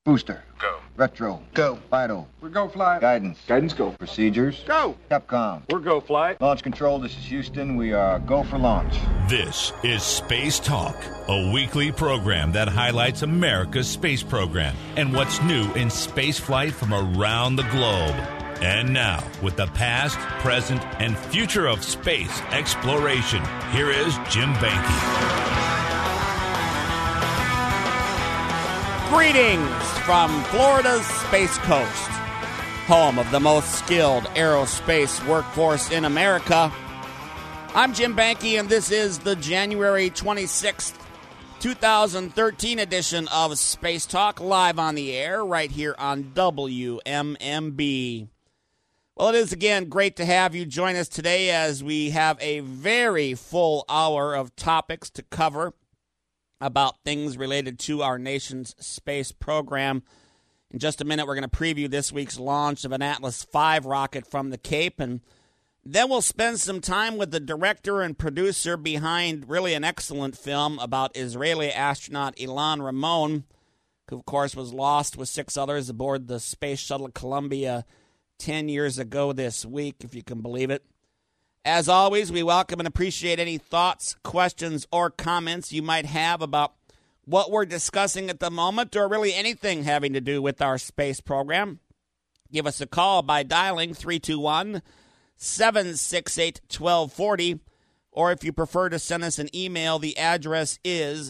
Booster. Go. Retro. Go. Vital. We're go flight. Guidance. Guidance go. Procedures. Go. Capcom. We're go flight. Launch control, this is Houston. We are go for launch. This is Space Talk, a weekly program that highlights America's space program and what's new in space flight from around the globe. And now, with the past, present, and future of space exploration, here is Jim Banky. Greetings from Florida's Space Coast, home of the most skilled aerospace workforce in America. I'm Jim Banky, and this is the January 26th, 2013 edition of Space Talk, live on the air right here on WMMB. Well, it is again great to have you join us today as we have a very full hour of topics to cover about things related to our nation's space program. In just a minute, we're going to preview this week's launch of an Atlas V rocket from the Cape, and then we'll spend some time with the director and producer behind really an excellent film about Israeli astronaut Ilan Ramon, who, of course, was lost with 6 others aboard the Space Shuttle Columbia 10 years ago this week, if you can believe it. As always, we welcome and appreciate any thoughts, questions, or comments you might have about what we're discussing at the moment, or really anything having to do with our space program. Give us a call by dialing 321-768-1240, or if you prefer to send us an email, the address is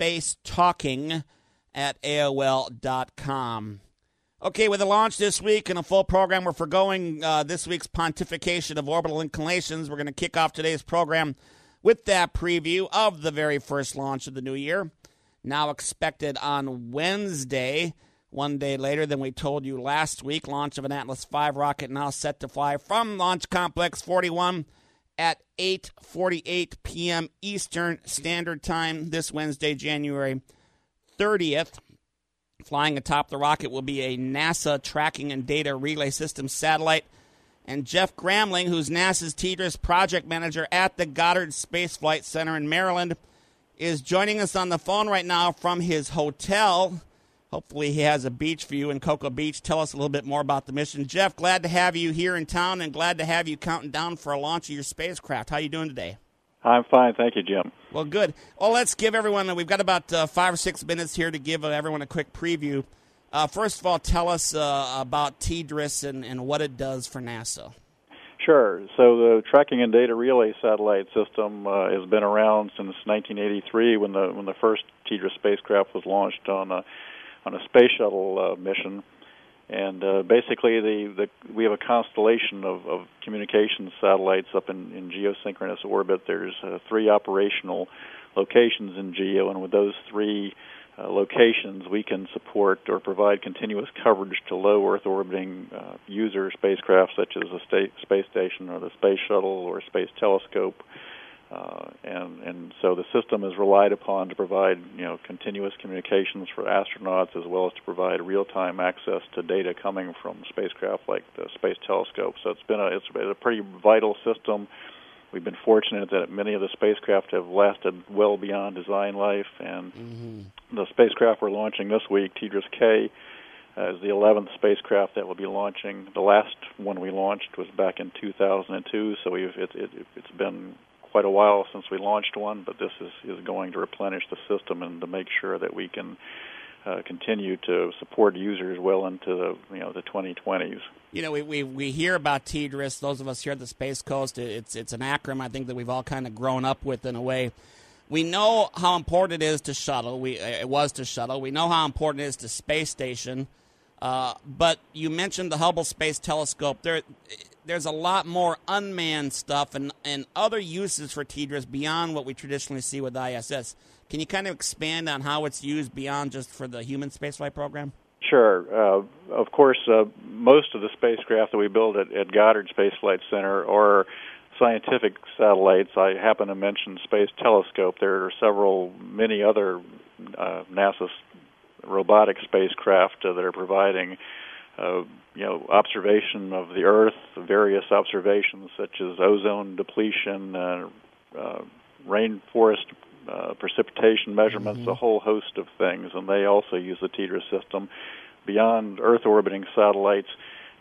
spacetalking@aol.com. Okay, with the launch this week and a full program, we're foregoing this week's pontification of orbital inclinations. We're going to kick off today's program with that preview of the very first launch of the new year, now expected on Wednesday, one day later than we told you last week. Launch of an Atlas V rocket now set to fly from Launch Complex 41 at 8:48 p.m. Eastern Standard Time this Wednesday, January 30th. Flying atop the rocket will be a NASA Tracking and Data Relay System satellite. And Jeff Gramling, who's NASA's TDRS project manager at the Goddard Space Flight Center in Maryland, is joining us on the phone right now from his hotel. Hopefully he has a beach view in Cocoa Beach. Tell us a little bit more about the mission. Jeff, glad to have you here in town and glad to have you counting down for a launch of your spacecraft. How are you doing today? I'm fine, thank you, Jim. Well, good. Well, let's give everyone, we've got about 5 or 6 minutes here to give everyone a quick preview. First of all, tell us about TDRS and what it does for NASA. Sure. So the Tracking and Data Relay Satellite System has been around since 1983 when the first TDRS spacecraft was launched on a space shuttle mission. And basically, we have a constellation of communications satellites up in geosynchronous orbit. There's 3 operational locations in GEO, and with those 3 locations, we can support or provide continuous coverage to low Earth orbiting user spacecraft, such as a space station or the space shuttle or space telescope. And so the system is relied upon to provide continuous communications for astronauts, as well as to provide real-time access to data coming from spacecraft like the Space Telescope. So it's a pretty vital system. We've been fortunate that many of the spacecraft have lasted well beyond design life, and the spacecraft we're launching this week, TDRS-K, is the 11th spacecraft that will be launching. The last one we launched was back in 2002, so it's been quite a while since we launched one, but this is going to replenish the system and to make sure that we can continue to support users well into the 2020s. We hear about TDRS. Those of us here at the Space Coast, it's an acronym I think that we've all kind of grown up with in a way. We know how important it is to shuttle. It was to shuttle. We know how important it is to space station. But you mentioned the Hubble Space Telescope. There's a lot more unmanned stuff and other uses for TDRS beyond what we traditionally see with ISS. Can you kind of expand on how it's used beyond just for the human spaceflight program? Sure. Of course, most of the spacecraft that we build at Goddard Space Flight Center are scientific satellites. I happen to mention Space Telescope. There are many other NASA robotic spacecraft that are providing observation of the Earth, various observations such as ozone depletion, rainforest precipitation measurements, a whole host of things, and they also use the TDRS system. Beyond Earth-orbiting satellites,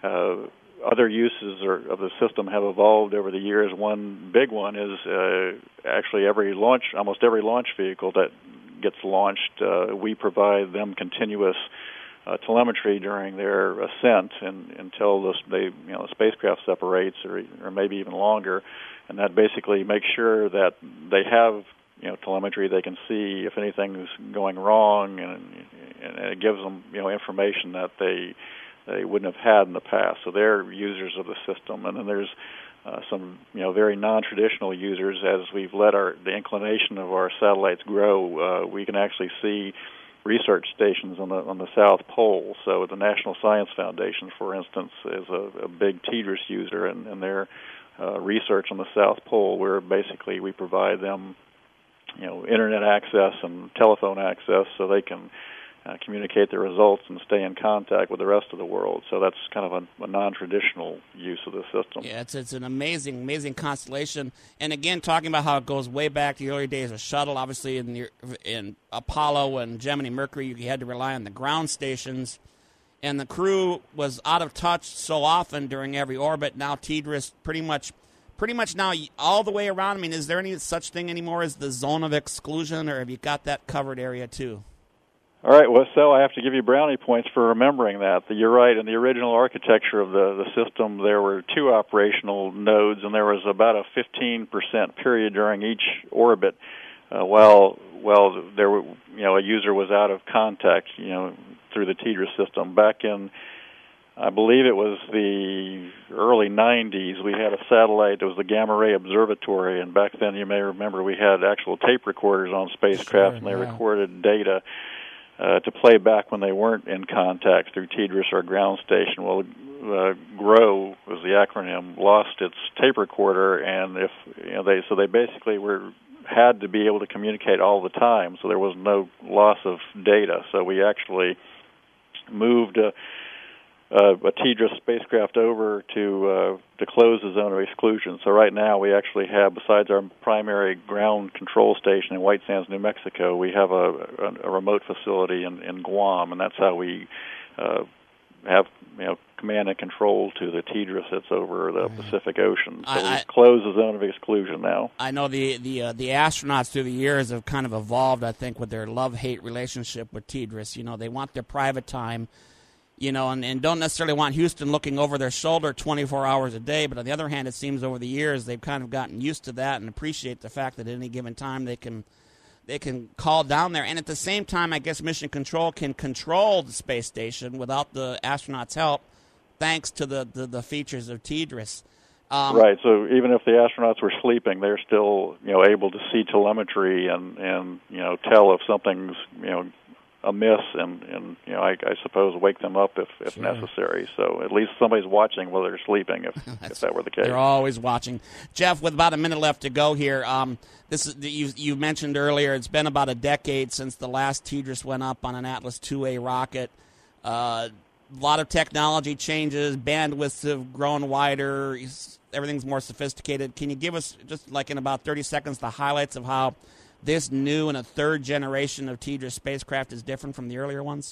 other uses of the system have evolved over the years. One big one is actually almost every launch vehicle that gets launched, we provide them continuous telemetry during their ascent until the spacecraft separates, or maybe even longer, and that basically makes sure that they have telemetry. They can see if anything's going wrong, and it gives them information that they wouldn't have had in the past. So they're users of the system, and then there's some very non-traditional users. As we've let the inclination of our satellites grow, we can actually see research stations on the South Pole. So the National Science Foundation, for instance, is a big TDRS user, and their research on the South Pole, where basically we provide them internet access and telephone access so they can communicate their results and stay in contact with the rest of the world. So that's kind of a non-traditional use of the system. Yeah, it's an amazing constellation. And again, talking about how it goes way back to the early days of shuttle. Obviously, in Apollo and Gemini, Mercury, you had to rely on the ground stations, and the crew was out of touch so often during every orbit. Now TDRS pretty much now all the way around. I mean, is there any such thing anymore as the zone of exclusion, or have you got that covered area too? All right, well, so I have to give you brownie points for remembering that. You're right. In the original architecture of the system, there were 2 operational nodes, and there was about a 15% period during each orbit while there were, a user was out of contact, through the TDRS system. Back in, I believe it was the early 90s, we had a satellite that was the Gamma Ray Observatory, and back then, you may remember, we had actual tape recorders on spacecraft, and they recorded data to play back when they weren't in contact through TDRS or ground station. Well, GROW was the acronym, lost its tape recorder, and they basically had to be able to communicate all the time, so there was no loss of data. So we actually moved a TDRS spacecraft over to close the zone of exclusion. So right now we actually have, besides our primary ground control station in White Sands, New Mexico, we have a remote facility in Guam, and that's how we have command and control to the TDRS that's over the Pacific Ocean. So we've closed the zone of exclusion now. I know the astronauts through the years have kind of evolved, I think, with their love-hate relationship with TDRS. They want their private time, and don't necessarily want Houston looking over their shoulder 24 hours a day. But on the other hand, it seems over the years they've kind of gotten used to that and appreciate the fact that at any given time they can call down there. And at the same time, I guess Mission Control can control the space station without the astronauts' help, thanks to the features of TDRS. Right. So even if the astronauts were sleeping, they're still able to see telemetry and tell if something's amiss, and I suppose wake them up if necessary. So at least somebody's watching while they're sleeping, if that were the case. They're always watching. Jeff, with about a minute left to go here, this is you mentioned earlier, it's been about a decade since the last TDRS went up on an Atlas IIA rocket. A lot of technology changes, bandwidths have grown wider, everything's more sophisticated. Can you give us, just like in about 30 seconds, the highlights of how this new and a third generation of TDRS spacecraft is different from the earlier ones?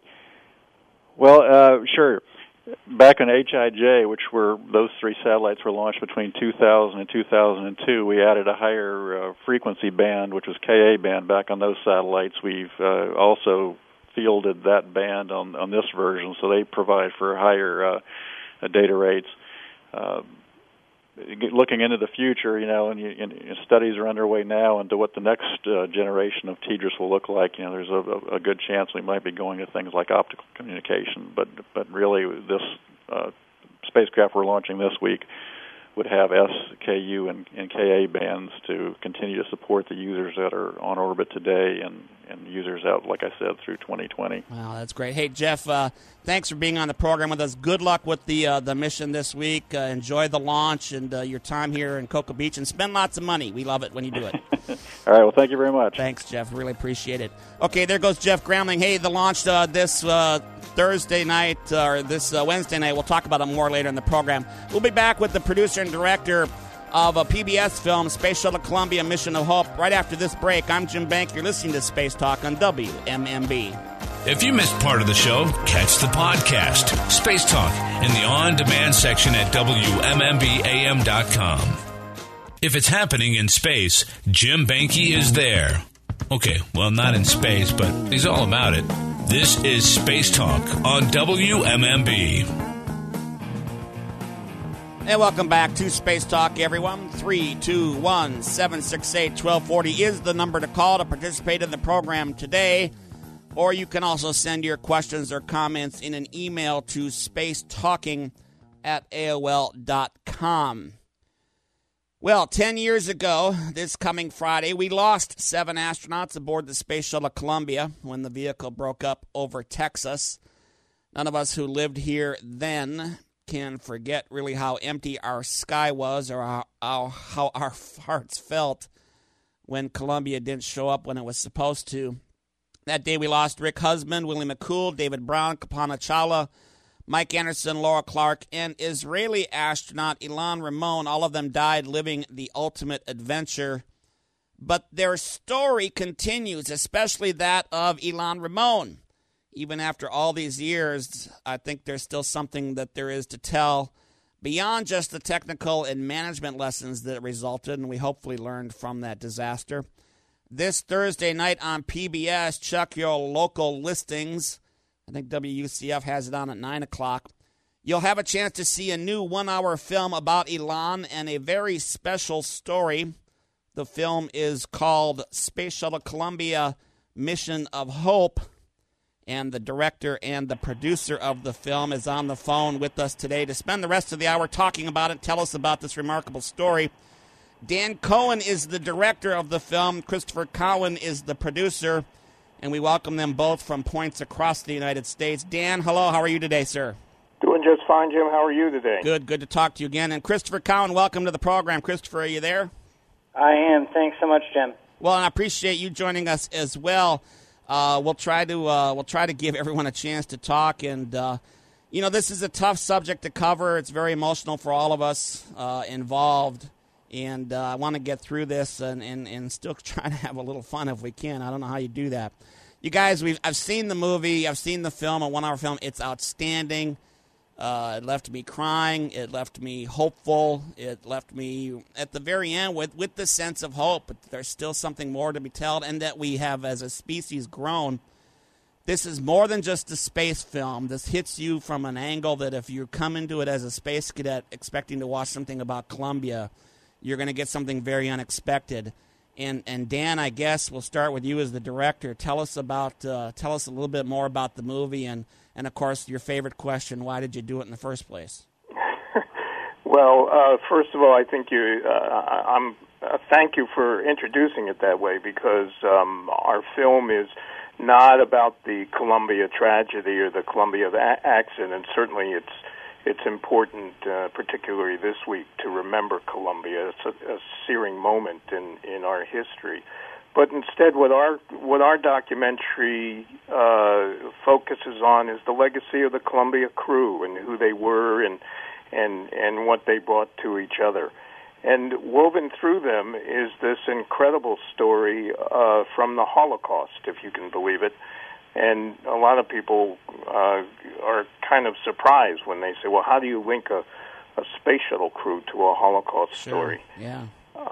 Well, sure. Back in HIJ, which were those 3 satellites were launched between 2000 and 2002, we added a higher frequency band, which was Ka band, back on those satellites. We've also fielded that band on this version, so they provide for higher data rates. Looking into the future, and studies are underway now into what the next generation of TDRS will look like. There's a good chance we might be going to things like optical communication, but really this spacecraft we're launching this week would have S, Ku, and Ka bands to continue to support the users that are on orbit today and users out, like I said, through 2020. Wow, that's great. Hey, Jeff, thanks for being on the program with us. Good luck with the mission this week. Enjoy the launch and your time here in Cocoa Beach, and spend lots of money. We love it when you do it. All right, well, thank you very much. Thanks, Jeff. Really appreciate it. Okay, there goes Jeff Gramling. Hey, the launch this Thursday night, or this Wednesday night. We'll talk about it more later in the program. We'll be back with the producer and director of a PBS film, Space Shuttle Columbia Mission of Hope. Right after this break, I'm Jim Bank. You're listening to Space Talk on WMMB. If you missed part of the show, catch the podcast, Space Talk, in the on-demand section at WMMBAM.com. If it's happening in space, Jim Banky is there. Okay, well, not in space, but he's all about it. This is Space Talk on WMMB. And welcome back to Space Talk, everyone. 321-768-1240 is the number to call to participate in the program today. Or you can also send your questions or comments in an email to spacetalking@AOL.com. Well, 10 years ago, this coming Friday, we lost 7 astronauts aboard the Space Shuttle Columbia when the vehicle broke up over Texas. None of us who lived here then can forget really how empty our sky was or how our hearts felt when Columbia didn't show up when it was supposed to. That day we lost Rick Husband, Willie McCool, David Brown, Kapana Chawla, Mike Anderson, Laura Clark, and Israeli astronaut Ilan Ramon. All of them died living the ultimate adventure. But their story continues, especially that of Ilan Ramon. Even after all these years, I think there's still something that there is to tell beyond just the technical and management lessons that resulted, and we hopefully learned from that disaster. This Thursday night on PBS, check your local listings. I think WUCF has it on at 9 o'clock. You'll have a chance to see a new 1-hour film about Ilan and a very special story. The film is called Space Shuttle Columbia Mission of Hope. And the director and the producer of the film is on the phone with us today to spend the rest of the hour talking about it, tell us about this remarkable story. Dan Cohen is the director of the film. Christopher Cowan is the producer. And we welcome them both from points across the United States. Dan, hello. How are you today, sir? Doing just fine, Jim. How are you today? Good to talk to you again. And Christopher Cowan, welcome to the program. Christopher, are you there? I am. Thanks so much, Jim. Well, and I appreciate you joining us as well. We'll try to give everyone a chance to talk, and this is a tough subject to cover. It's very emotional for all of us involved, and I want to get through this and still try to have a little fun if we can. I don't know how you do that. You guys, I've seen the movie, I've seen the film, a 1-hour film. It's outstanding. It left me crying. It left me hopeful. It left me at the very end with the sense of hope. But there's still something more to be told, and that we have, as a species, grown. This is more than just a space film. This hits you from an angle that if you come into it as a space cadet expecting to watch something about Columbia, you're going to get something very unexpected. And Dan, I guess we'll start with you as the director. Tell us a little bit more about the movie, and of course, your favorite question: why did you do it in the first place? Well, first of all, I think thank you for introducing it that way, because our film is not about the Columbia tragedy or the Columbia accident. Certainly, it's important, particularly this week, to remember Columbia. It's a searing moment in our history. But instead, what our documentary focuses on is the legacy of the Columbia crew and who they were and what they brought to each other. And woven through them is this incredible story from the Holocaust, if you can believe it. And a lot of people are kind of surprised when they say, well, how do you link a space shuttle crew to a Holocaust story? Yeah.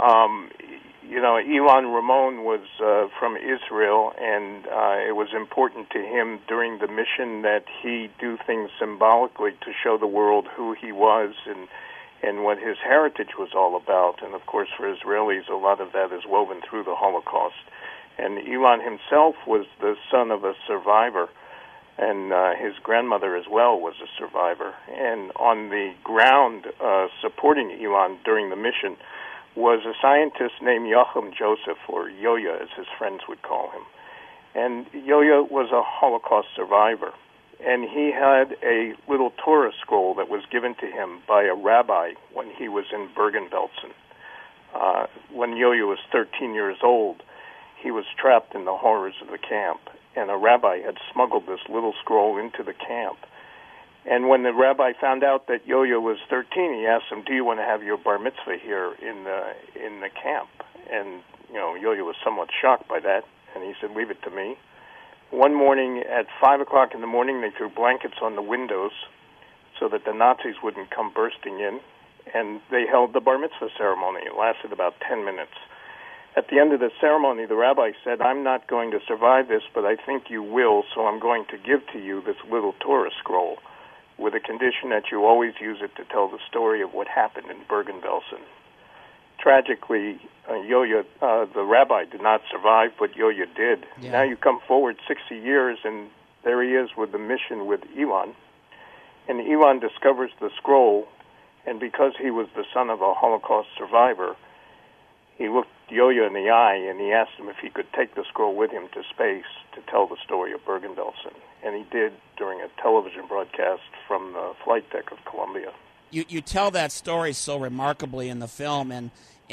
Ilan Ramon was from Israel, and it was important to him during the mission that he do things symbolically to show the world who he was and what his heritage was all about. And, of course, for Israelis, a lot of that is woven through the Holocaust. And Ilan himself was the son of a survivor, and his grandmother as well was a survivor. And on the ground supporting Ilan during the mission was a scientist named Joachim Joseph, or Yoya as his friends would call him. And Yoya was a Holocaust survivor, and he had a little Torah scroll that was given to him by a rabbi when he was in Bergen-Belsen. When Yoya was 13 years old, he was trapped in the horrors of the camp, and a rabbi had smuggled this little scroll into the camp. And when the rabbi found out that Yo-Yo was 13, he asked him, "Do you want to have your bar mitzvah here in the camp?" And Yo-Yo was somewhat shocked by that, and he said, "Leave it to me." One morning at 5 o'clock in the morning, they threw blankets on the windows so that the Nazis wouldn't come bursting in, and they held the bar mitzvah ceremony. It lasted about 10 minutes. At the end of the ceremony, the rabbi said, "I'm not going to survive this, but I think you will, so I'm going to give to you this little Torah scroll, with a condition that you always use it to tell the story of what happened in Bergen-Belsen." Tragically, Yo-Yo, the rabbi, did not survive, but Yo-Yo did. Yeah. Now you come forward 60 years, and there he is with the mission with Ilan. And Ilan discovers the scroll, and because he was the son of a Holocaust survivor, he looked Yo-Yo in the eye, and he asked him if he could take the scroll with him to space to tell the story of Bergen-Belsen. And he did during a television broadcast from the flight deck of Columbia. You tell that story so remarkably in the film, and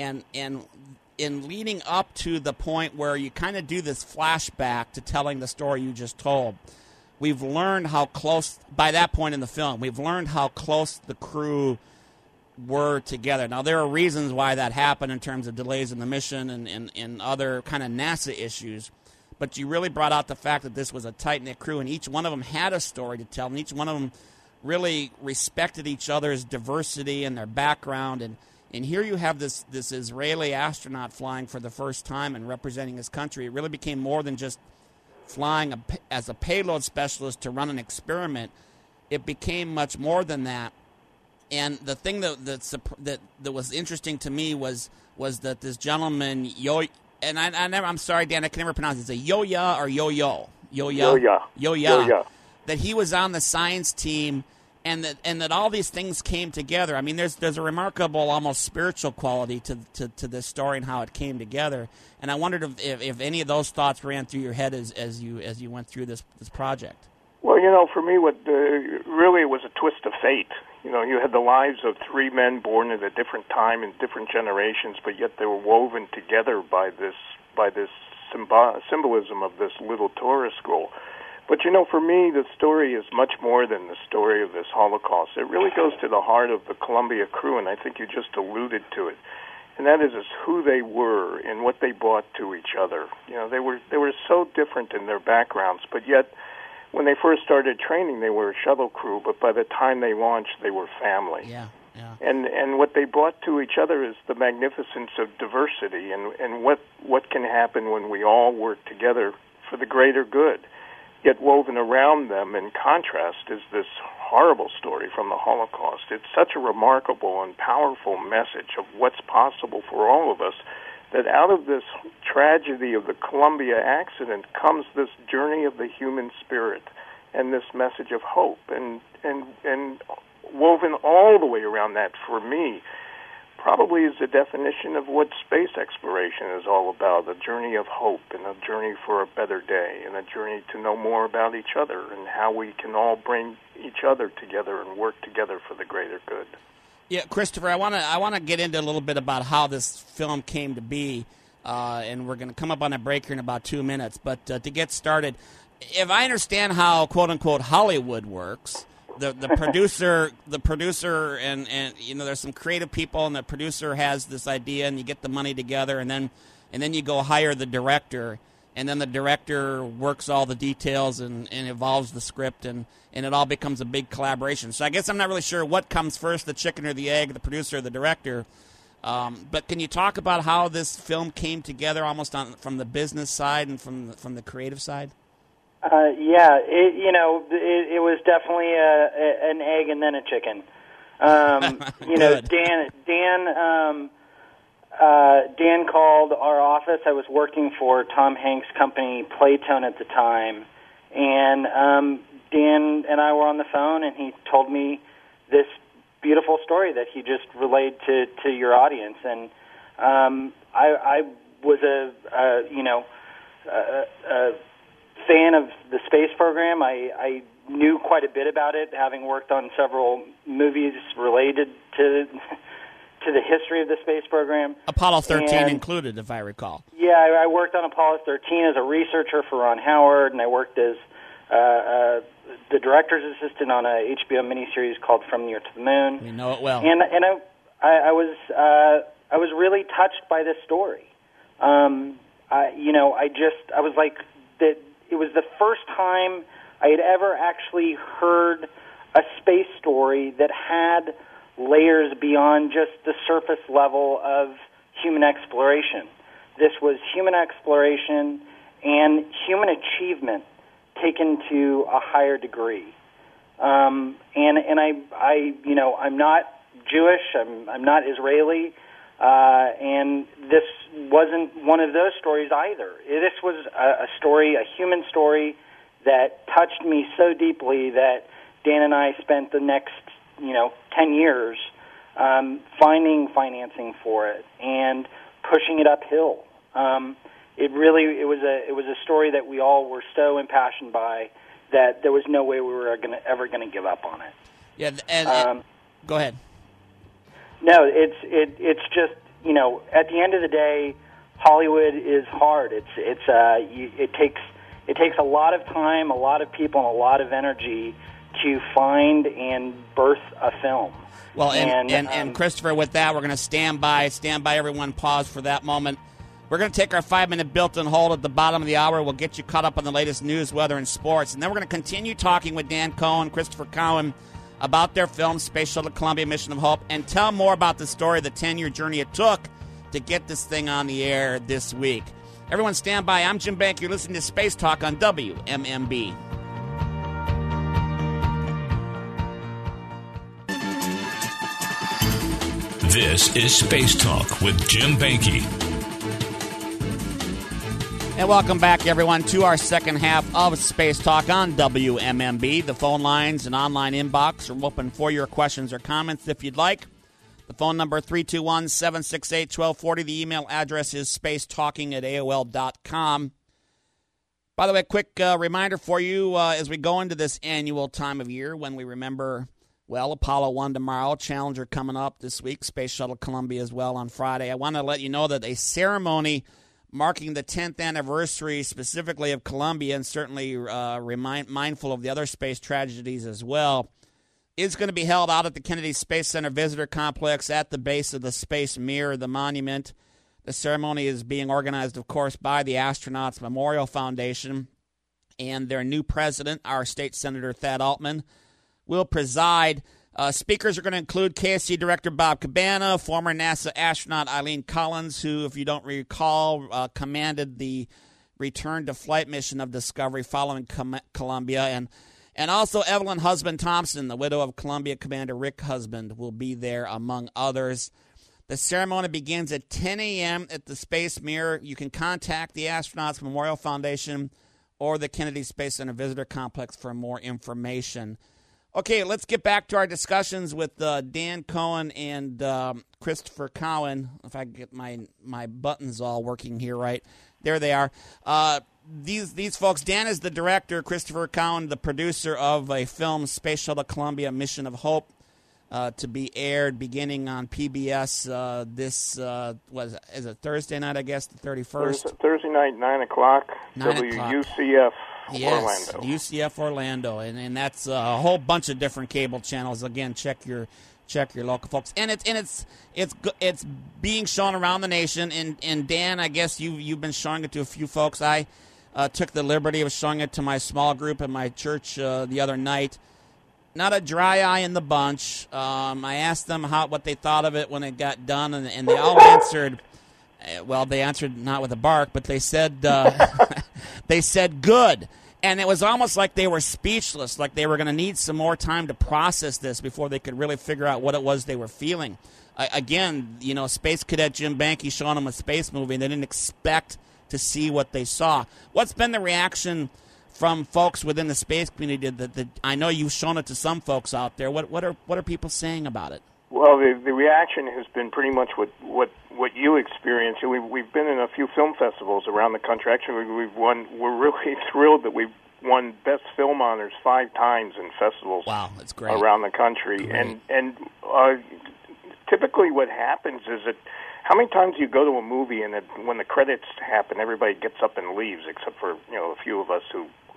in leading up to the point where you kind of do this flashback to telling the story you just told, we've learned how close, by that point in the film, we've learned how close the crew were together. Now, there are reasons why that happened in terms of delays in the mission and other kind of NASA issues, but you really brought out the fact that this was a tight-knit crew, and each one of them had a story to tell, and each one of them really respected each other's diversity and their background. And here you have this Israeli astronaut flying for the first time and representing his country. It really became more than just flying as a payload specialist to run an experiment. It became much more than that. And the thing that was interesting to me was that this gentleman, I'm sorry, Dan, I can never pronounce it. Is it Yo-Ya or Yo-Yo? Yo-Ya. That he was on the science team, and that all these things came together. I mean, there's a remarkable, almost spiritual quality to this story and how it came together. And I wondered if any of those thoughts ran through your head as you went through this project. Well, for me, what really was a twist of fate. You had the lives of three men born at a different time in different generations, but yet they were woven together by this symbolism of this little Torah scroll. But, for me, the story is much more than the story of this Holocaust. It really goes to the heart of the Columbia crew, and I think you just alluded to it. And that is who they were and what they brought to each other. They were so different in their backgrounds, but yet when they first started training, they were a shuttle crew, but by the time they launched, they were family. Yeah. And what they brought to each other is the magnificence of diversity and what can happen when we all work together for the greater good. Yet woven around them in contrast is this horrible story from the Holocaust. It's such a remarkable and powerful message of what's possible for all of us, that out of this tragedy of the Columbia accident comes this journey of the human spirit and this message of hope. And woven all the way around that, for me, probably is the definition of what space exploration is all about, a journey of hope and a journey for a better day and a journey to know more about each other and how we can all bring each other together and work together for the greater good. Yeah, Christopher, I want to get into a little bit about how this film came to be, and we're going to come up on a break here in about 2 minutes. But to get started, if I understand how quote unquote Hollywood works, the producer and there's some creative people, and the producer has this idea, and you get the money together, and then you go hire the director, and then the director works all the details and evolves the script, and it all becomes a big collaboration. So I guess I'm not really sure what comes first, the chicken or the egg, the producer or the director. But can you talk about how this film came together, almost from the business side and from the creative side? It was definitely an egg and then a chicken. Dan called our office. I was working for Tom Hanks' company, Playtone, at the time, and Dan and I were on the phone, and he told me this beautiful story that he just relayed to your audience, and I was a fan of the space program. I knew quite a bit about it, having worked on several movies related to the history of the space program. Apollo 13 included, if I recall. Yeah, I worked on Apollo 13 as a researcher for Ron Howard, and I worked as the director's assistant on a HBO miniseries called From the Earth to the Moon. We know it well. And I was really touched by this story. I was like that. It was the first time I had ever actually heard a space story that had layers beyond just the surface level of human exploration. This was human exploration and human achievement taken to a higher degree. I'm not Jewish. I'm not Israeli. And this wasn't one of those stories either. This was a story, a human story, that touched me so deeply that Dan and I spent the next, 10 years finding financing for it and pushing it uphill. It was a story that we all were so impassioned by that there was no way we were ever going to give up on it. Yeah, and go ahead. No, it's just, at the end of the day, Hollywood is hard. It takes a lot of time, a lot of people, and a lot of energy to find and birth a film. Well, and Christopher, with that, we're going to stand by everyone, pause for that moment. We're going to take our 5-minute built-in hold at the bottom of the hour. We'll get you caught up on the latest news, weather, and sports. And then we're going to continue talking with Dan Cohen, Christopher Cowan, about their film, Space Shuttle Columbia Mission of Hope, and tell more about the story, the 10-year journey it took to get this thing on the air this week. Everyone stand by. I'm Jim Bank. You're listening to Space Talk on WMMB. This is Space Talk with Jim Banky. And welcome back, everyone, to our second half of Space Talk on WMMB. The phone lines and online inbox are open for your questions or comments if you'd like. The phone number 321-768-1240. The email address is spacetalking@AOL.com. By the way, quick reminder for you as we go into this annual time of year when we remember, well, Apollo 1 tomorrow, Challenger coming up this week, Space Shuttle Columbia as well on Friday. I want to let you know that a ceremony marking the 10th anniversary specifically of Columbia, and certainly mindful of the other space tragedies as well, is going to be held out at the Kennedy Space Center Visitor Complex at the base of the Space Mirror, the monument. The ceremony is being organized, of course, by the Astronauts Memorial Foundation, and their new president, our State Senator Thad Altman, will preside. Speakers are going to include KSC Director Bob Cabana, former NASA astronaut Eileen Collins, who, if you don't recall, commanded the return-to-flight mission of Discovery following Columbia, and also Evelyn Husband-Thompson, the widow of Columbia Commander Rick Husband, will be there, among others. The ceremony begins at 10 a.m. at the Space Mirror. You can contact the Astronauts Memorial Foundation or the Kennedy Space Center Visitor Complex for more information. Okay, let's get back to our discussions with Dan Cohen and Christopher Cowan. If I can get my buttons all working here right. There they are. These folks, Dan is the director, Christopher Cowan, the producer of a film, Space Shuttle Columbia Mission of Hope, to be aired beginning on PBS is it Thursday night, I guess, the 31st? Thursday night, 9 o'clock, WUCF. Yes, Orlando. UCF Orlando, and that's a whole bunch of different cable channels. Again, check your local folks, and it's being shown around the nation. And Dan, I guess you've been showing it to a few folks. I took the liberty of showing it to my small group at my church the other night. Not a dry eye in the bunch. I asked them what they thought of it when it got done, and they all answered. Well, they answered not with a bark, but they said they said good. And it was almost like they were speechless, like they were going to need some more time to process this before they could really figure out what it was they were feeling. Again, Space Cadet Jim Banky showing them a space movie, and they didn't expect to see what they saw. What's been the reaction from folks within the space community? That I know you've shown it to some folks out there. What are people saying about it? Well, the reaction has been pretty much what you experienced. We've been in a few film festivals around the country. Actually, we're really thrilled that we've won Best Film Honors 5 times in festivals. Wow, that's great. Around the country. Great. And typically what happens is that how many times do you go to a movie and when the credits happen, everybody gets up and leaves, except for a few of us who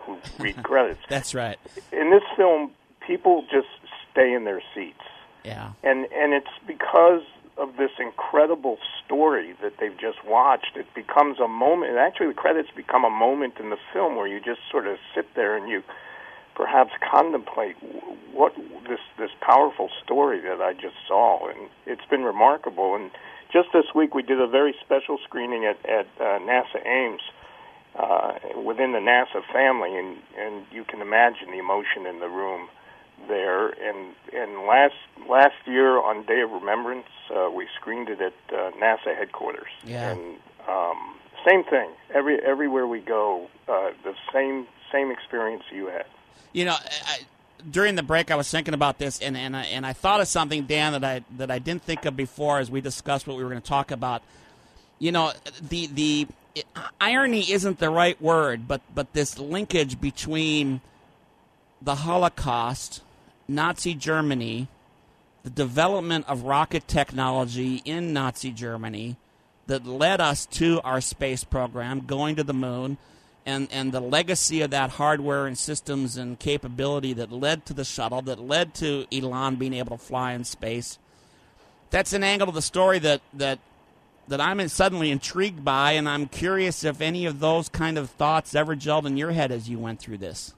who read credits. That's right. In this film, people just stay in their seats. Yeah. And it's because of this incredible story that they've just watched. It becomes a moment, and actually the credits become a moment in the film where you just sort of sit there and you perhaps contemplate what this powerful story that I just saw, and it's been remarkable. And just this week we did a very special screening at NASA Ames within the NASA family, and you can imagine the emotion in the room there. And last year on Day of Remembrance, we screened it at NASA headquarters. Yeah. And same thing. Everywhere we go, the same experience you had. You know, during the break, I was thinking about this, and I thought of something, Dan, that I didn't think of before as we discussed what we were going to talk about. You know, the irony isn't the right word, but this linkage between the Holocaust, Nazi Germany, the development of rocket technology in Nazi Germany that led us to our space program, going to the moon, and the legacy of that hardware and systems and capability that led to the shuttle, that led to Elon being able to fly in space. That's an angle of the story that I'm suddenly intrigued by, and I'm curious if any of those kind of thoughts ever gelled in your head as you went through this.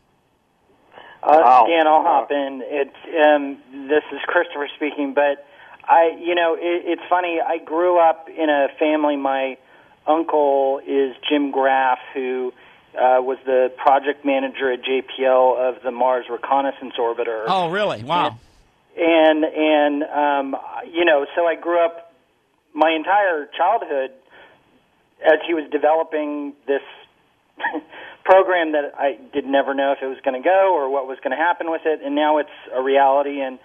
Dan, I'll hop in. This is Christopher speaking, but it's funny. I grew up in a family. My uncle is Jim Graff, who was the project manager at JPL of the Mars Reconnaissance Orbiter. Oh, really? Wow. And so I grew up my entire childhood as he was developing this program that I did never know if it was going to go or what was going to happen with it, and now it's a reality. And,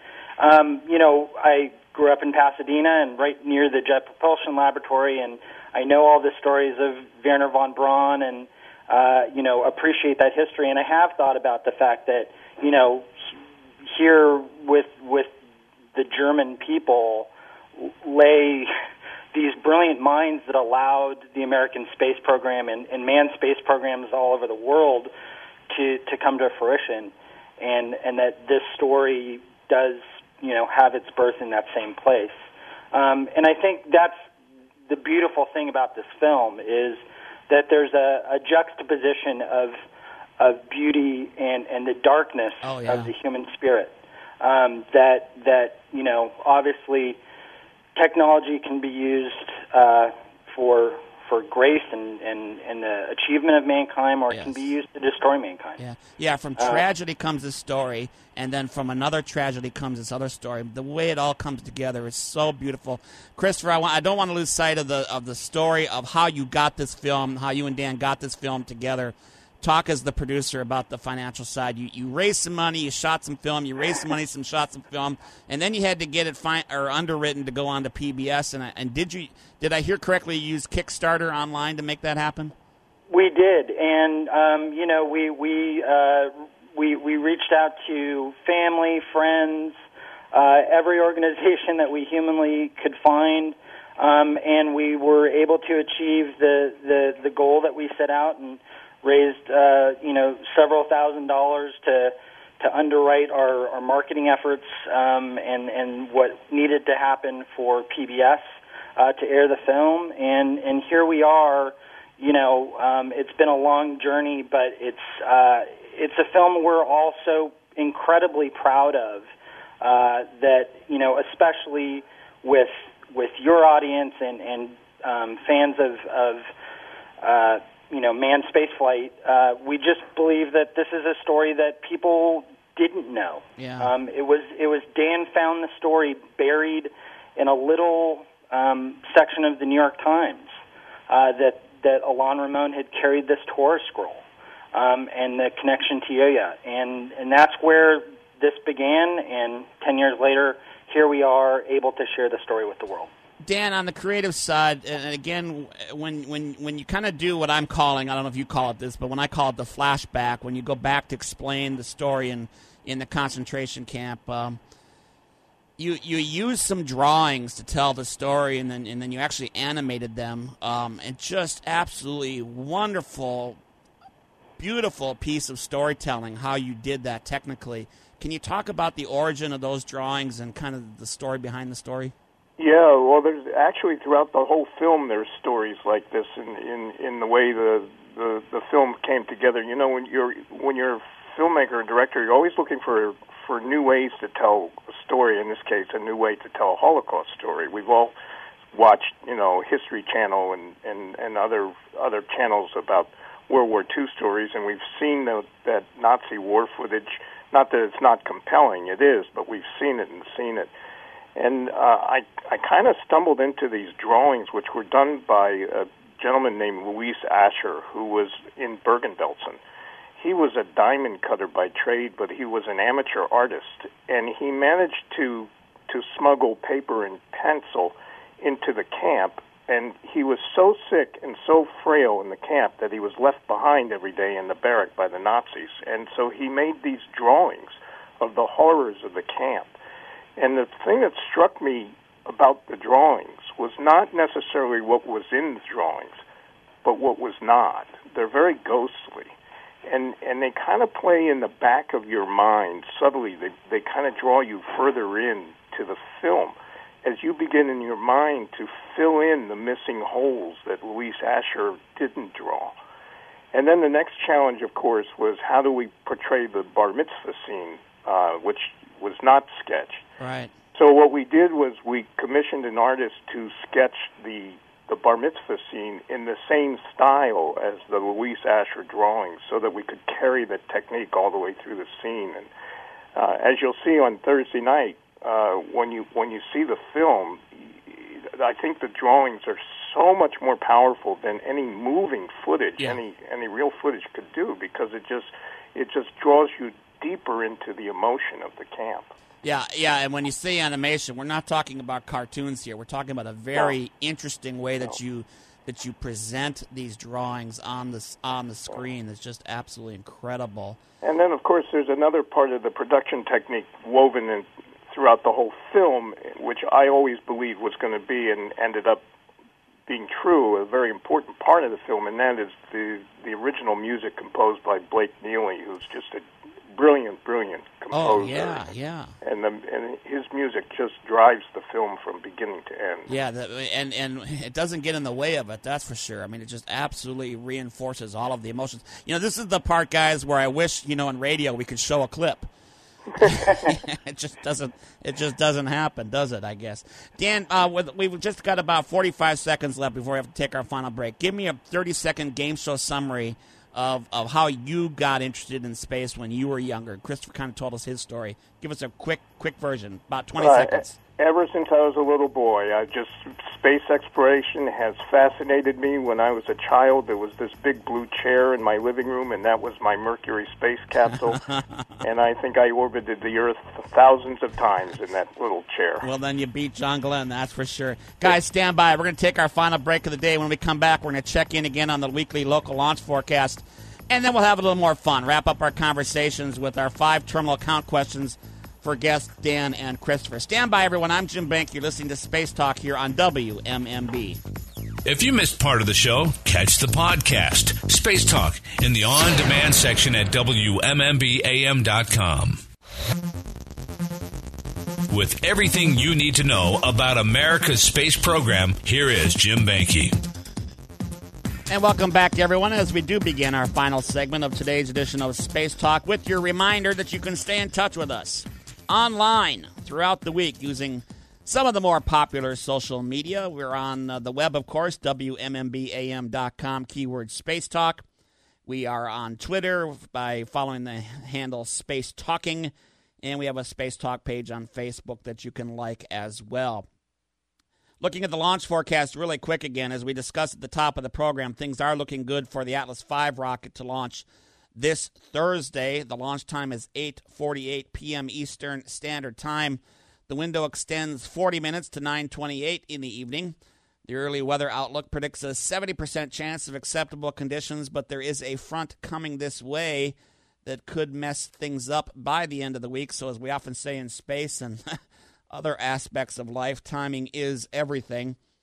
I grew up in Pasadena and right near the Jet Propulsion Laboratory, and I know all the stories of Wernher von Braun and, appreciate that history. And I have thought about the fact that, here with the German people lay these brilliant minds that allowed the American space program and manned space programs all over the world to come to fruition, and that this story does, have its birth in that same place. And I think that's the beautiful thing about this film is that there's a juxtaposition of beauty and the darkness of the human spirit. That obviously technology can be used for grace and the achievement of mankind, or it can be used to destroy mankind. Yeah. From tragedy comes this story, and then from another tragedy comes this other story. The way it all comes together is so beautiful. Christopher, I don't want to lose sight of the story of how you got this film, how you and Dan got this film together. Talk as the producer about the financial side. You raised some money, you shot some film, you raised some money, shot some film, and then you had to get it underwritten to go on to PBS. And did I hear correctly? You used Kickstarter online to make that happen? We did, and we reached out to family, friends, every organization that we humanly could find, and we were able to achieve the goal that we set out and raised several $1,000s to underwrite our marketing efforts and what needed to happen for PBS to air the film, and here we are. It's been a long journey, but it's a film we're all so incredibly proud of. That especially with your audience and fans of manned spaceflight, we just believe that this is a story that people didn't know. Yeah. It was Dan found the story buried in a little section of the New York Times that Alain Ramon had carried this Torah scroll and the connection to Yoya, and that's where this began. And 10 years later, here we are able to share the story with the world. Dan, on the creative side, and again, when you kind of do what I'm calling, I don't know if you call it this, but when I call it the flashback, when you go back to explain the story in the concentration camp, you use some drawings to tell the story, and then you actually animated them, and just absolutely wonderful beautiful piece of storytelling, how you did that technically. Can you talk about the origin of those drawings and kind of the story behind the story? Yeah, well, there's actually throughout the whole film there's stories like this in the way the film came together. You know, when you're a filmmaker or director, you're always looking for new ways to tell a story. In this case, a new way to tell a Holocaust story. We've all watched, you know, History Channel and other channels about World War II stories, and we've seen that Nazi war footage. Not that it's not compelling, it is, but we've seen it. And I kind of stumbled into these drawings, which were done by a gentleman named Luis Asher, who was in Bergen-Belsen. He was a diamond cutter by trade, but he was an amateur artist, and he managed to smuggle paper and pencil into the camp, and he was so sick and so frail in the camp that he was left behind every day in the barrack by the Nazis. And so he made these drawings of the horrors of the camp. And the thing that struck me about the drawings was not necessarily what was in the drawings, but what was not. They're very ghostly. And they kind of play in the back of your mind subtly. They kind of draw you further in to the film as you begin in your mind to fill in the missing holes that Luis Asher didn't draw. And then the next challenge, of course, was how do we portray the bar mitzvah scene, which was not sketched. Right. So what we did was we commissioned an artist to sketch the bar mitzvah scene in the same style as the Luis Asher drawings so that we could carry the technique all the way through the scene. And as you'll see on Thursday night, when you see the film, I think the drawings are so much more powerful than any moving footage, any real footage could do, because it just draws you deeper into the emotion of the camp. Yeah, and when you say animation, we're not talking about cartoons here. We're talking about a very interesting way that you present these drawings on the screen. It's just absolutely incredible. And then, of course, there's another part of the production technique woven in throughout the whole film, which I always believed was going to be and ended up being true, a very important part of the film, and that is the original music composed by Blake Neely, who's just a brilliant composer. Oh, yeah. And his music just drives the film from beginning to end. Yeah, and it doesn't get in the way of it, that's for sure. I mean, it just absolutely reinforces all of the emotions. You know, this is the part, guys, where I wish, you know, in radio we could show a clip. It just doesn't happen, does it, I guess. Dan, we've just got about 45 seconds left before we have to take our final break. Give me a 30-second game show summary of how you got interested in space when you were younger. Christopher kind of told us his story. Give us a quick version, about 20 seconds. Ever since I was a little boy, space exploration has fascinated me. When I was a child, there was this big blue chair in my living room, and that was my Mercury space capsule. And I think I orbited the Earth thousands of times in that little chair. Well, then you beat John Glenn, that's for sure. Guys, stand by. We're going to take our final break of the day. When we come back, we're going to check in again on the weekly local launch forecast, and then we'll have a little more fun. Wrap up our conversations with our 5 terminal count questions for guests Dan and Christopher. Stand by, everyone. I'm Jim Bank. You're listening to Space Talk here on WMMB. If you missed part of the show, catch the podcast, Space Talk, in the on-demand section at WMMBAM.com. With everything you need to know about America's space program, here is Jim Banky. And welcome back, everyone, as we do begin our final segment of today's edition of Space Talk with your reminder that you can stay in touch with us online throughout the week using some of the more popular social media. We're on the web, of course, WMMBAM.com, keyword Space Talk. We are on Twitter by following the handle Space Talking, and we have a Space Talk page on Facebook that you can like as well. Looking at the launch forecast really quick again, as we discussed at the top of the program, things are looking good for the Atlas V rocket to launch this Thursday. The launch time is 8:48 p.m. Eastern Standard Time. The window extends 40 minutes to 9:28 in the evening. The early weather outlook predicts a 70% chance of acceptable conditions, but there is a front coming this way that could mess things up by the end of the week. So as we often say in space and other aspects of life, timing is everything.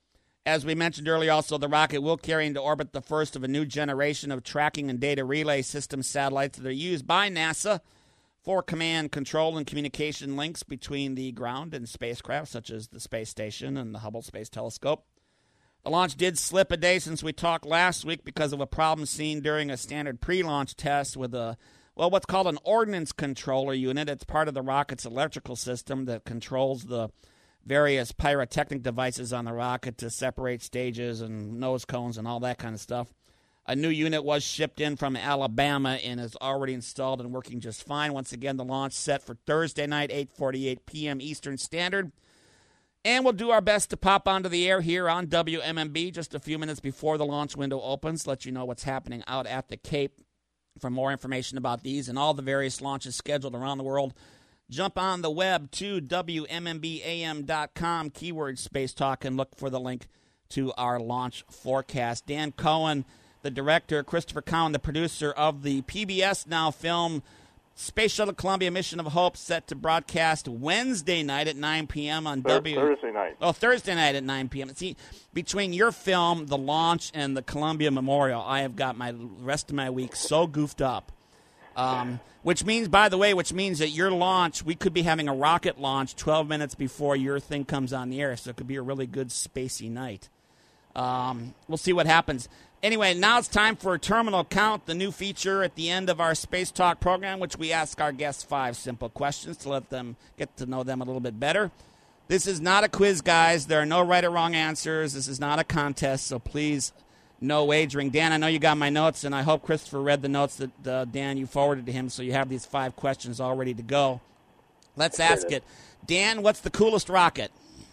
As we mentioned earlier, also, the rocket will carry into orbit the first of a new generation of tracking and data relay system satellites that are used by NASA for command, control, and communication links between the ground and spacecraft, such as the space station and the Hubble Space Telescope. The launch did slip a day since we talked last week because of a problem seen during a standard pre-launch test with what's called an ordnance controller unit. It's part of the rocket's electrical system that controls the various pyrotechnic devices on the rocket to separate stages and nose cones and all that kind of stuff. A new unit was shipped in from Alabama and is already installed and working just fine. Once again, the launch set for Thursday night, 8:48 p.m. Eastern Standard. And we'll do our best to pop onto the air here on WMMB just a few minutes before the launch window opens, let you know what's happening out at the Cape. For more information about these and all the various launches scheduled around the world, jump on the web to WMMBAM.com, keyword Space Talk, and look for the link to our launch forecast. Dan Cohen, the director, Christopher Cowan, the producer of the PBS Now film Space Shuttle Columbia Mission of Hope, set to broadcast Wednesday night at 9 p.m. on Thursday night. Oh, Thursday night at 9 p.m. See, between your film, the launch, and the Columbia Memorial, I have got my rest of my week so goofed up. Which means that your launch, we could be having a rocket launch 12 minutes before your thing comes on the air, so it could be a really good spacey night. We'll see what happens. Anyway, now it's time for Terminal Count, the new feature at the end of our Space Talk program, which we ask our guests 5 simple questions to let them get to know them a little bit better. This is not a quiz, guys. There are no right or wrong answers. This is not a contest, so please, no wagering. Dan, I know you got my notes, and I hope Christopher read the notes that, Dan, you forwarded to him, so you have these 5 questions all ready to go. Let's ask it. Dan, what's the coolest rocket?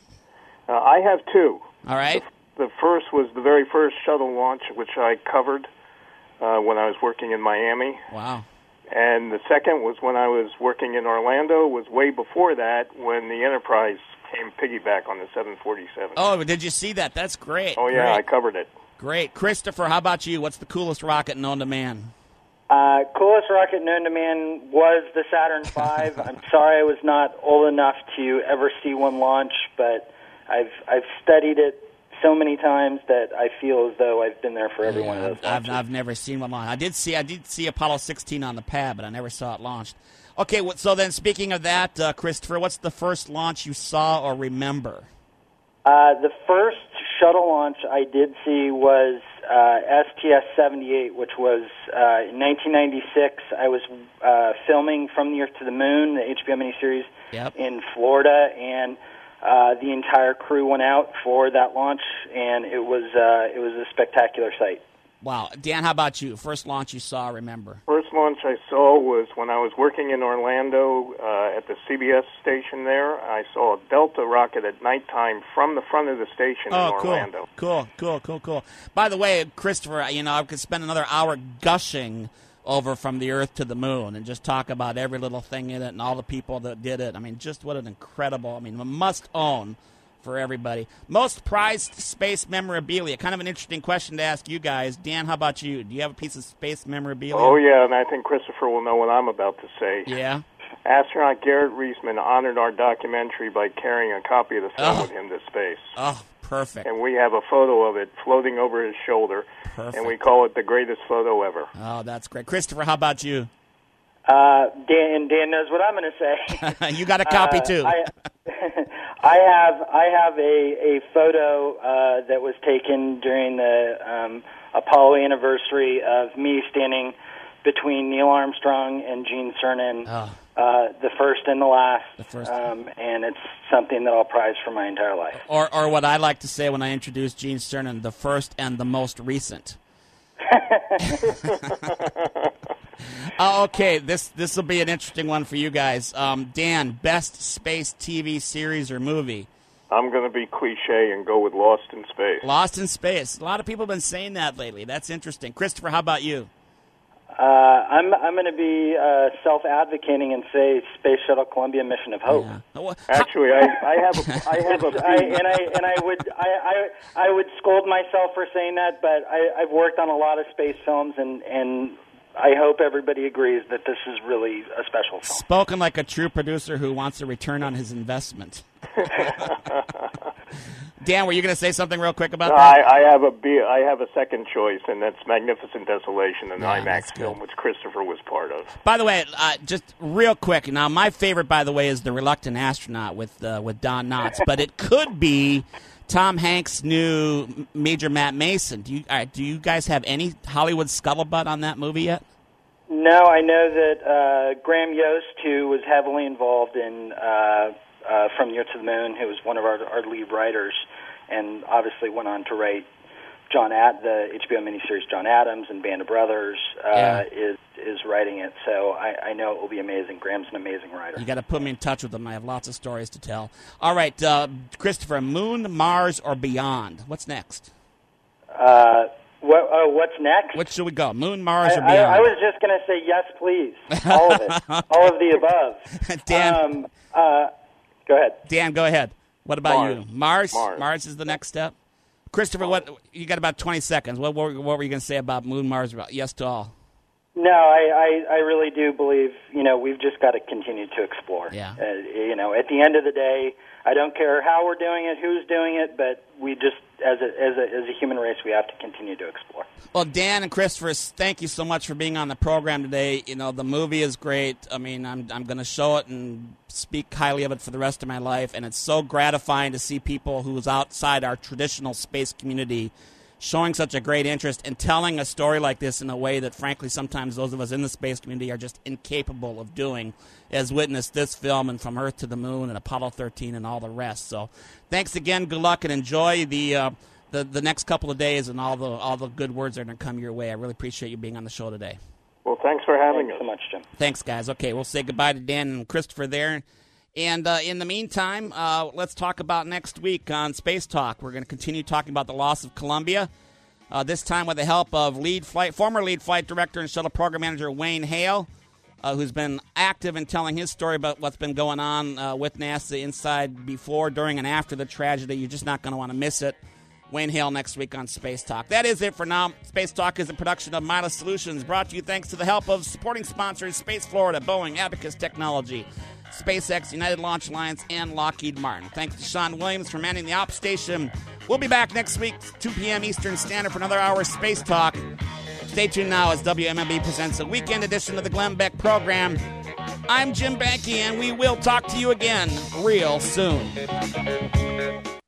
I have 2. All right. The first was the very first shuttle launch, which I covered when I was working in Miami. Wow. And the second was when I was working in Orlando, was way before that, when the Enterprise came piggyback on the 747. Oh, did you see that? That's great. Oh, yeah, great. I covered it. Great. Christopher, how about you? What's the coolest rocket known to man? Coolest rocket known to man was the Saturn V. I'm sorry I was not old enough to ever see one launch, but I've studied it so many times that I feel as though I've been there for every one of those launches. I've never seen one launch. I did see Apollo 16 on the pad, but I never saw it launched. Okay, so then speaking of that, Christopher, what's the first launch you saw or remember? The first shuttle launch I did see was STS-78, which was in 1996. I was filming From the Earth to the Moon, the HBO miniseries, in Florida, and the entire crew went out for that launch, and it was a spectacular sight. Wow. Dan, how about you? First launch you saw, remember? First launch I saw was when I was working in Orlando at the CBS station there. I saw a Delta rocket at nighttime from the front of the station in Orlando. Cool. By the way, Christopher, I could spend another hour gushing over From the Earth to the Moon and just talk about every little thing in it and all the people that did it. I mean, just what an incredible, a must-own for everybody. Most prized space memorabilia. Kind of an interesting question to ask you guys. Dan, how about you? Do you have a piece of space memorabilia? Oh, yeah, and I think Christopher will know what I'm about to say. Yeah? Astronaut Garrett Reisman honored our documentary by carrying a copy of the sun with him to space. Oh, perfect. And we have a photo of it floating over his shoulder. Perfect. And we call it the greatest photo ever. Oh, that's great. Christopher, how about you? Dan knows what I'm going to say. You got a copy, too. I have a photo that was taken during the Apollo anniversary of me standing between Neil Armstrong and Gene Cernan, the first and the last. And it's something that I'll prize for my entire life. Or what I like to say when I introduce Gene Cernan, the first and the most recent. Okay, this will be an interesting one for you guys. Dan, best space TV series or movie? I'm going to be cliche and go with Lost in Space. Lost in Space. A lot of people have been saying that lately. That's interesting. Christopher, how about you? I'm going to be self-advocating and say Space Shuttle Columbia Mission of Hope. Yeah. Actually, I would scold myself for saying that, but I've worked on a lot of space films, and I hope everybody agrees that this is really a special film. Spoken like a true producer who wants a return on his investment. Dan, were you going to say something real quick about No, that? I have a second choice, and that's Magnificent Desolation, an IMAX film, which Christopher was part of. By the way, just real quick. Now, my favorite, by the way, is The Reluctant Astronaut with Don Knotts, but it could be Tom Hanks' new Major Matt Mason. Do you guys have any Hollywood scuttlebutt on that movie yet? No, I know that Graham Yost, who was heavily involved in From the Earth to the Moon, who was one of our lead writers, and obviously went on to write the HBO miniseries John Adams and Band of Brothers, is writing it. So I know it will be amazing. Graham's an amazing writer. You got to put me in touch with him. I have lots of stories to tell. All right, Christopher, Moon, Mars, or Beyond? What's next? What's next? What should we go? Moon, Mars, or Beyond? I was just going to say yes, please. All of it. All of the above. Dan, go ahead. Dan, go ahead. What about you? Mars. Mars is the next step. Christopher, what you got about 20 seconds. What were you going to say about Moon, Mars? Yes to all. No, I really do believe, we've just got to continue to explore. Yeah. At the end of the day, I don't care how we're doing it, who's doing it, but we just, as a human race, we have to continue to explore. Well, Dan and Christopher, thank you so much for being on the program today. The movie is great. I mean, I'm going to show it and speak highly of it for the rest of my life, and it's so gratifying to see people who's outside our traditional space community showing such a great interest and telling a story like this in a way that, frankly, sometimes those of us in the space community are just incapable of doing, as witnessed this film and From Earth to the Moon and Apollo 13 and all the rest. So thanks again, good luck, and enjoy the next couple of days and all the good words that are going to come your way. I really appreciate you being on the show today. Well, thanks for having us. Thanks so much, Jim. Thanks, guys. Okay, we'll say goodbye to Dan and Christopher there. And in the meantime, let's talk about next week on Space Talk. We're going to continue talking about the loss of Columbia, this time with the help of former lead flight director and shuttle program manager Wayne Hale, who's been active in telling his story about what's been going on with NASA inside, before, during, and after the tragedy. You're just not going to want to miss it. Wayne Hale next week on Space Talk. That is it for now. Space Talk is a production of Milas Solutions, brought to you thanks to the help of supporting sponsors Space Florida, Boeing, Abacus Technology, SpaceX, United Launch Alliance, and Lockheed Martin. Thanks to Sean Williams for manning the ops station. We'll be back next week, 2 p.m. Eastern Standard, for another hour of Space Talk. Stay tuned now as WMMB presents a weekend edition of the Glenn Beck program. I'm Jim Banky, and we will talk to you again real soon.